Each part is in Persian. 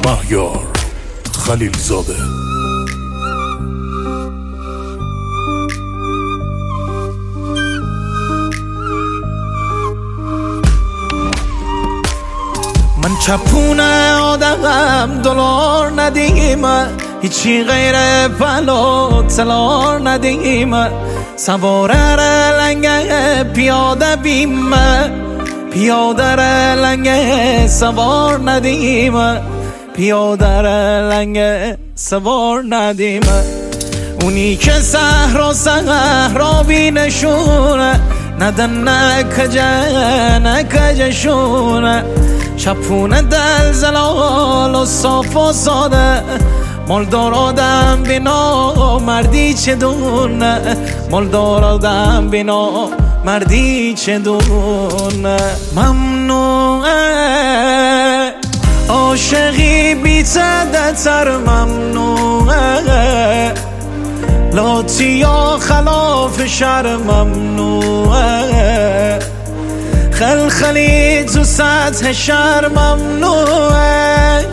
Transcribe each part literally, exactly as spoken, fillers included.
مهیار خلیلزاده. من چپونه آدمم دلار ندیم، هیچی غیر پلو تلار ندیم. سواره لنگه پیاده بیم، پیاده لنگه سوار ندیم، پیاده لنگه سوار ندیم. اونی که صحرا صحرا بینشونه، ندن نکجه نکجشونه. چپونه دل زلال و صاف و ساده، مالدار آدم بینا مردی چه دونه. مالدار آدم بینا مردی چه دونه. ممنوعه عاشقی بی تدتر، ممنوعه لاتی یا خلاف شر، ممنوعه خلخلی تو سطح شهر، ممنوعه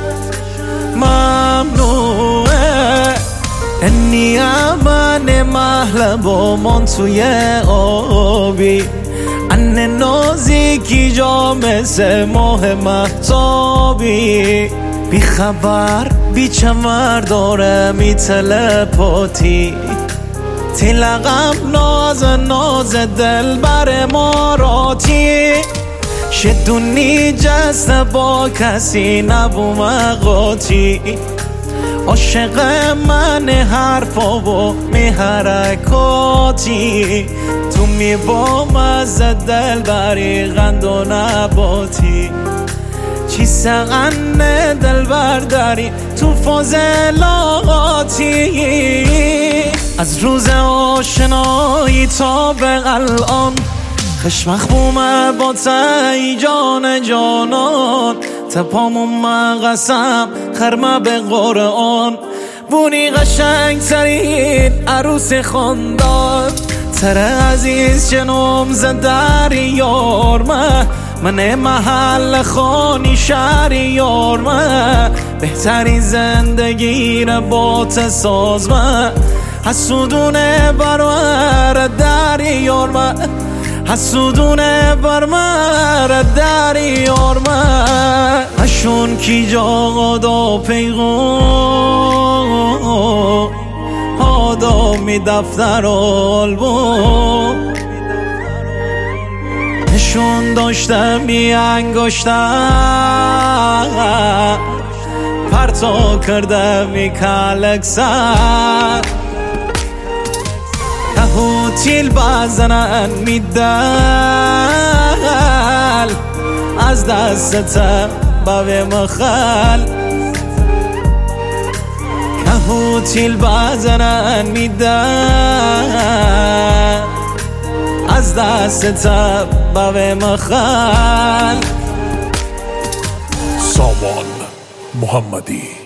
ممنوعه. انی امن محل با من توی آبی، ان نازکی جا مثل ماه مهتابی. بی خبر بی چمر داره می تلپاتی، تلقم ناز ناز دل بر ماراتی. شدونی جست با کسی نبو مقاتی، عاشق من حرفا و می حرکاتی. تو می با مزه دل بری غند و نباتی، چی سقن دل برداری تو فاضلاتی. از روز آشنایی تا به الان، خشم مخبومه با تی جان جانان. تپامون من قسم خرمه به قرآن، بونی قشنگ ترین عروس خاندان. تره عزیز جنوم زدر یارمه، من محل خانی شهر یارمه. بهترین زندگی را با تسازمه، حسودونه برمه در یارمه. حسودونه برمه در یارمه. اشون کی جا دا پیغام آدامی دفتر آلبوم. نشون داشتم بی انگشتم، پرتا کردم بی کلکسن. که تیل بزنن میدل، از دستم باوی مخل. که تیل بزنن میدل، از دستم باوی مخل. سامان محمدی.